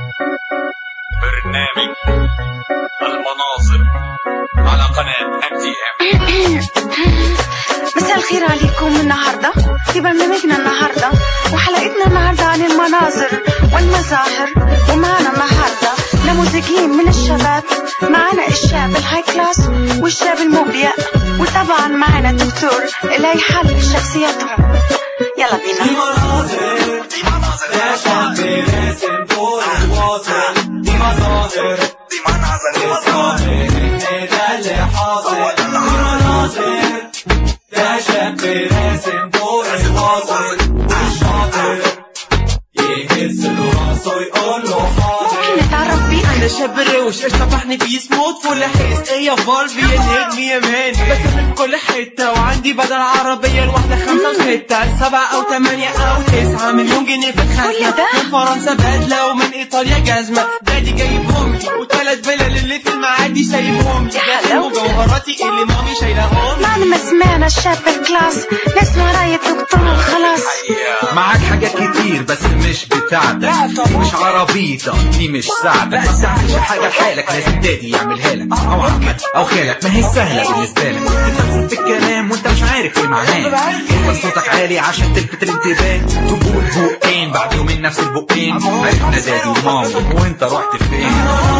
برنامج المناظر على قناة MTM. مساء الخير عليكم. النهاردة في برنامجنا النهاردة وحلقتنا النهاردة عن المناظر والمظاهر، ومعنا النهاردة نموذجين من الشباب. معنا الشاب الهاي كلاس والشاب المبيع، وطبعا معنا الدكتور اللي هيحلل شخصياتهم. يلا بينا. دي مناظر يا شاب راسم دور الواصل، دي مظاهر الظاهر ده اللي حاصل. دي مناظر يا شاب راسم دور الواصل، والشاطر يهز له راسه يقول له حاضر. ممكن نتعرف بيك؟ انا شاب روش اشطبحني في سموت فل حس ايه فالفي الهجم يمان، بس من كل حته وعندي بدل عربيه الواحده 5 و6 7 أو 8 أو 9 مليون جنيه في الخزنه. من فرنسا بدله ومن ايطاليا جزمه، دادي جايبهم لي وثلاث بلل اللي في المعادي سايبهم لي. ده مجوهراتي اللي مامي شايلاهم. بعد ما سمعنا الشاب الكلاس نسمع رأي الدكتور. خلاص معاك حاجات كتير بس مش بتاعتك، مش عربيتك دي مش ساعتك. ما تعملش حاجة لحالك، لازم دادي يعملها لك او عمك او خالك. ما هي سهلة بالنسبة لك، تدخل في الكلام وانت مش عارف ايه معناه. انت صوتك عالي عشان تلفت الانتباه، تقول بقين بعد يومين نفس البقين. عرفنا دادي ومامي وانت رحت فين.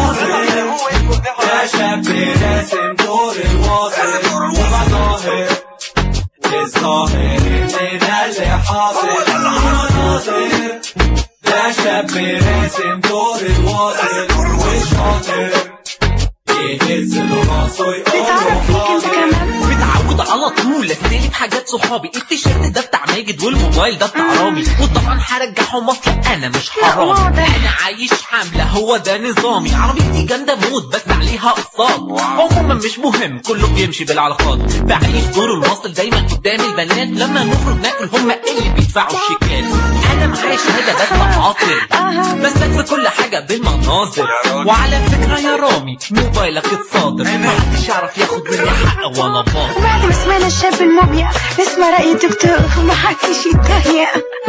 يا شاب راسم دور الواصل، ومظاهر الظاهر ان ده اللي حاصل. مناظر يا شاب راسم دور الواصل، والشاطر يهز له راسه يقول له نتعرف بيك انت كمان. متعود على طول استلف حاجات صحابي، التيشيرت ده بتاع ماجد والموبايل ده بتاع رامي، وطبعا هرجعهم اصلا انا مش حرامي. انا عايش حمله هو ده نظامي، عربيتي جامده موت بس عليها اقساط. عموما مش مهم كله بيمشي بالعلاقات، بعيش دور الوصل دايما قدام البنات. لما نخرج ناكل هم اللي بيدفعوا الشيكات. انا معايا شهاده بس عاطل، بس في كل حاجه بالمناظر. وعلى فكره يا رامي موبايلك اتصادر، محدش يعرف ياخد مني حق وانا باطل. وبعد ما سمعنا الشاب المبيع نسمع رأي الدكتور ومحدش يتهيأ.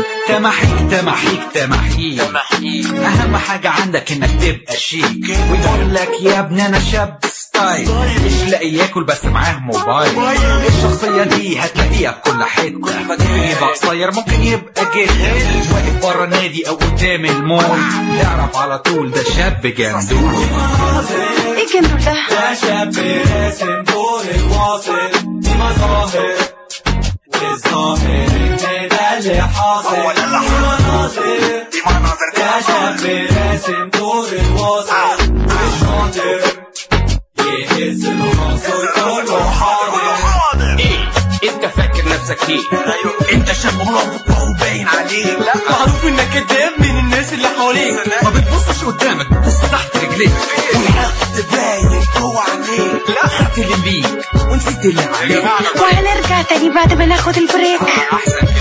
تمحيك اهم حاجة عندك انك تبقى شيك، ويقول لك يا ابني انا شاب ستايل، مش لاقي ياكل بس معاه موبايل. الشخصية دي هتلاقيها في كل حتة، يبقى قصير ممكن يبقى جدا، واقف برا نادي او قدام المول، تعرف على طول ده شاب جندول. ايه جندول ده؟ يا شاب راسم دور الواصل، دي مظاهر الظاهر ان ده اللي حاصل. دي مناظر يا شاب راسم دور الواصل، والشاطر يهز له راسه يقول له حاضر. ايه انت فاكر نفسك ايه؟ انت شاب مرافق وباين عليك، معروف انك كداب من الناس اللي حواليك. ما بتبصش قدامك بتبص تحت رجليك، والحقد باين جوه عينيك. خدت اللي بيك ونسيت اللي عليك. وهنرجع تاني بعد ما ناخد البريك. احسن